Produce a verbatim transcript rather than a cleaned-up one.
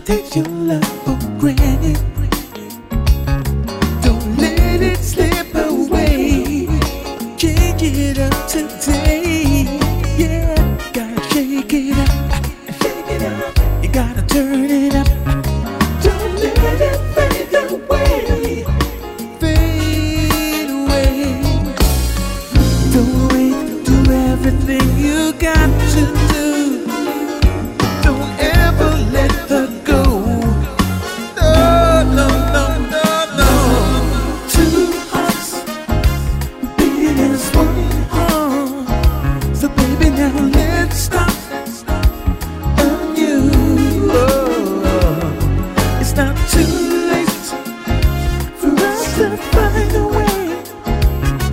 take your love for granted. Don't let it slip away. Shake it up today. Yeah, gotta shake it up. Shake it up. You gotta turn it up. Don't let it fade away. Fade away. Don't wait, do everything you got to do.